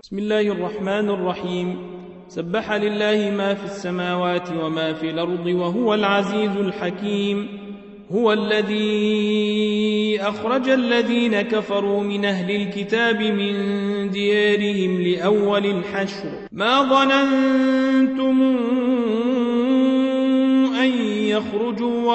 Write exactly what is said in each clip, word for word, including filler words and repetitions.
بسم الله الرحمن الرحيم. سبح لله ما في السماوات وما في الأرض وهو العزيز الحكيم. هو الذي أخرج الذين كفروا من أهل الكتاب من ديارهم لأول الحشر ما ظننتم أن يخرجوا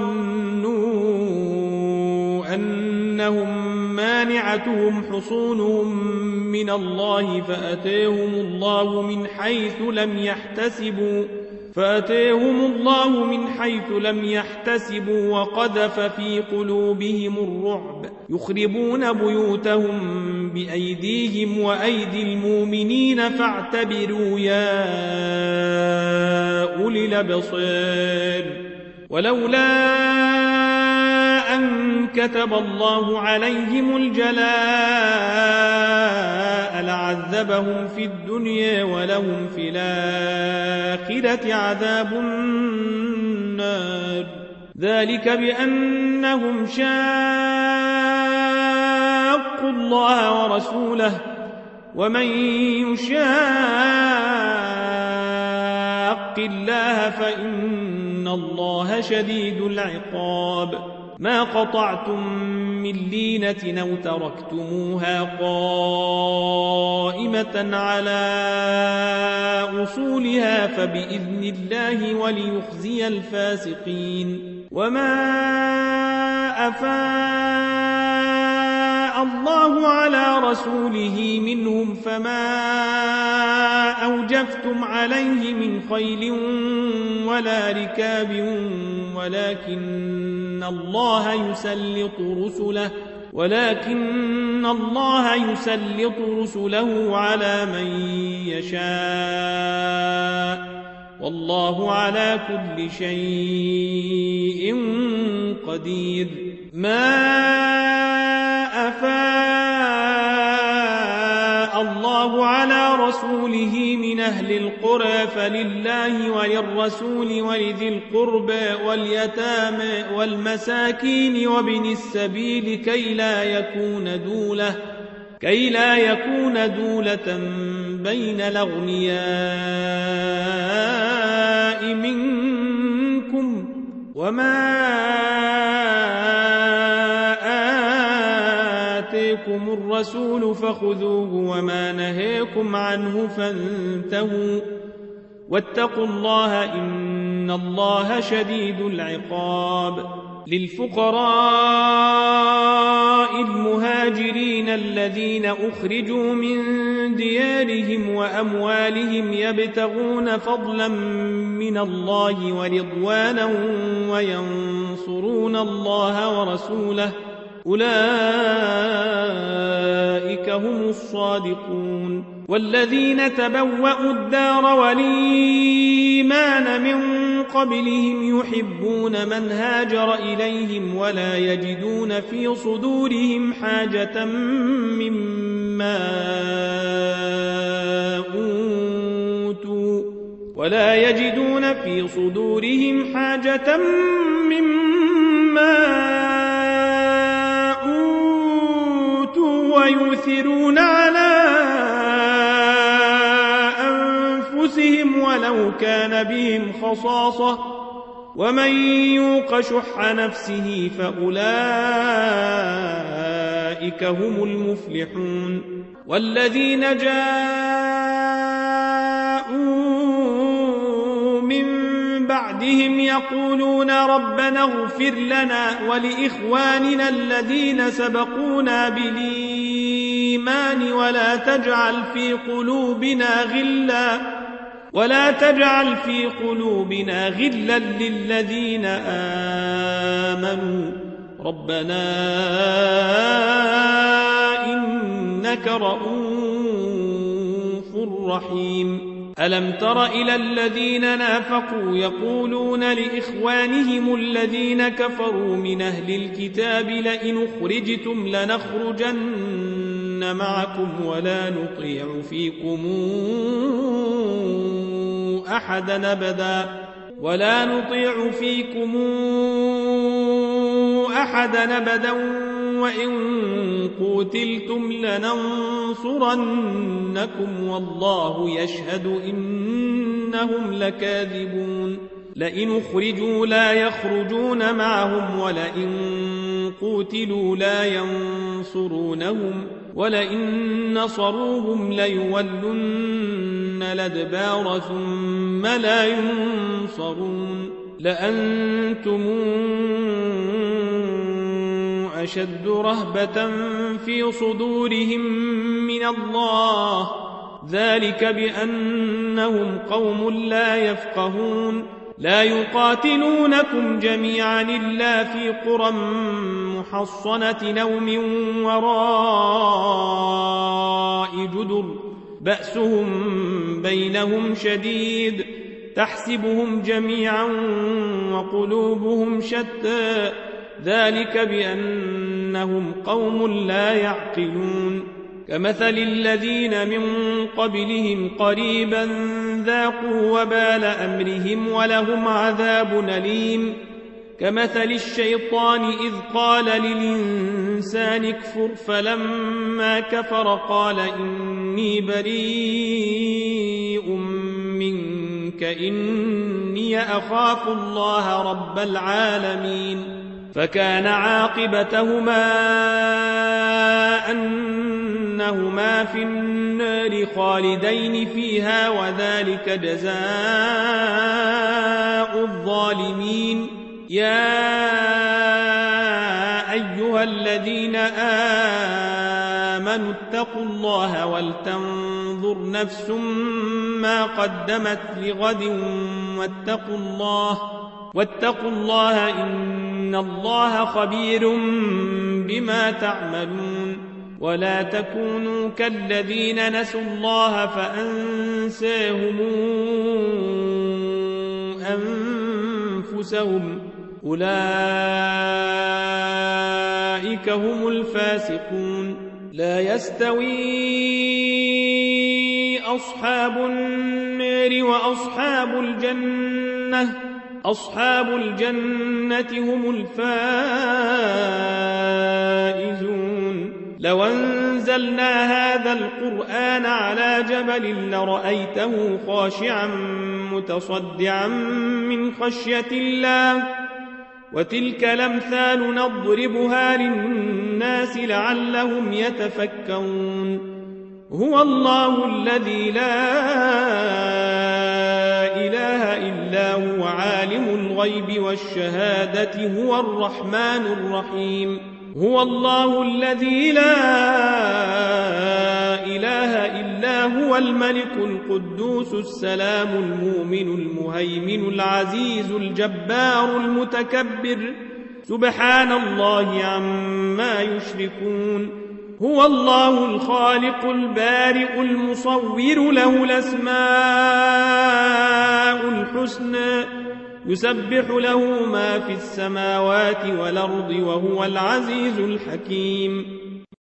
وظنوا أنهم مانعتهم حصونهم من الله فأتيهم الله من حيث لم يحتسبوا فأتيهم الله من حيث لم يحتسبوا وقذف في قلوبهم الرعب يخربون بيوتهم بأيديهم وأيدي المؤمنين فاعتبروا يا أولي الأبصار. ولولا أن كتب الله عليهم الجلاء لعذبهم في الدنيا ولهم في الآخرة عذاب النار. ذلك بأنهم شاقوا الله ورسوله ومن يشاق الله فإن الله شديد العقاب. ما قطعتم من لينة أو تركتموها قائمة على أصولها فبإذن الله وليخزي الفاسقين. وما أفاء الله على رسوله منهم فما أوجفتم عليه من خيل ولا ركاب ولكن الله يسلط رسله ولكن الله يسلط رسله على من يشاء والله على كل شيء قدير. ما أفاء الله على رسوله من أهل القرى فلله وللرسول ولذي القربى واليتامى والمساكين وابن السبيل كي لا يكون دولة كي لا يكون دولة بين الأغنياء منكم. وما آتيكم الرسول فخذوه وما نهيكم عنه فانتهوا واتقوا الله إن الله شديد العقاب. للفقراء المهاجرين الذين أخرجوا من ديارهم وأموالهم يبتغون فضلا من الله ورضوانا وينصرون الله ورسوله أولئك هم الصادقون. والذين تبوأوا الدار والإيمان من قبلهم يحبون من هاجر إليهم ولا يجدون في صدورهم حاجة مما أوتوا ولا يجدون في صدورهم حاجة مما أوتوا ويؤثرون على أنفسهم ولو كان بهم خصاصة ومن يوق شح نفسه فأولئك هم المفلحون. والذين جاءوا من بعدهم يقولون ربنا اغفر لنا ولإخواننا الذين سبقونا بالإيمان ولا تجعل في قلوبنا غلا ولا تجعل في قلوبنا غلا للذين آمنوا ربنا إنك رؤوف رحيم. ألم تر إلى الذين نافقوا يقولون لإخوانهم الذين كفروا من أهل الكتاب لئن أخرجتم لنخرجن معكم ولا نطيع فيكم أحدا أبدا ولا نطيع فيكم أحدا أبدا وإن قتلتم لننصرنكم والله يشهد إنهم لكاذبون لئن أخرجوا لا يخرجون معهم ولئن قتلوا لا ينصرونهم ولئن نصروهم ليولن الأدبار ثم لا ينصرون لأنتم أشد رهبة في صدورهم من الله ذلك بأنهم قوم لا يفقهون لا يقاتلونكم جميعا إلا في قرى محصنة أو من وراء جدر بأسهم بينهم شديد تحسبهم جميعا وقلوبهم شتى ذلك بأنهم قوم لا يعقلون كمثل الذين من قبلهم قريبا ذاقوا وبال أمرهم ولهم عذاب أليم كمثل الشيطان إذ قال للإنسان اكفر فلما كفر قال إني بريء منك إني أخاف الله رب العالمين فكان عاقبتهما أنهما في النار خالدين فيها وذلك جزاء الظالمين يا أيها الذين آمنوا اتقوا الله ولتنظر نفس ما قدمت لغد واتقوا الله واتقوا الله إن الله خبير بما تعملون ولا تكونوا كالذين نسوا الله فأنساهم أنفسهم أولئك هم الفاسقون لا يستوي أصحاب النار وأصحاب الجنة أصحاب الجنة هم الفائزون لو أنزلنا هذا القرآن على جبل لرأيته خاشعا متصدعا من خشية الله وتلك الأمثال نضربها للناس لعلهم يتفكرون هو الله الذي لا إله إلا هو عالم الغيب والشهادة هو الرحمن الرحيم هو الله الذي لا إله إلا هو الملك القدوس السلام المؤمن المهيمن العزيز الجبار المتكبر سبحان الله عما يشركون هو الله الخالق البارئ المصور له الأسماء الحسنى يسبح له ما في السماوات والأرض وهو العزيز الحكيم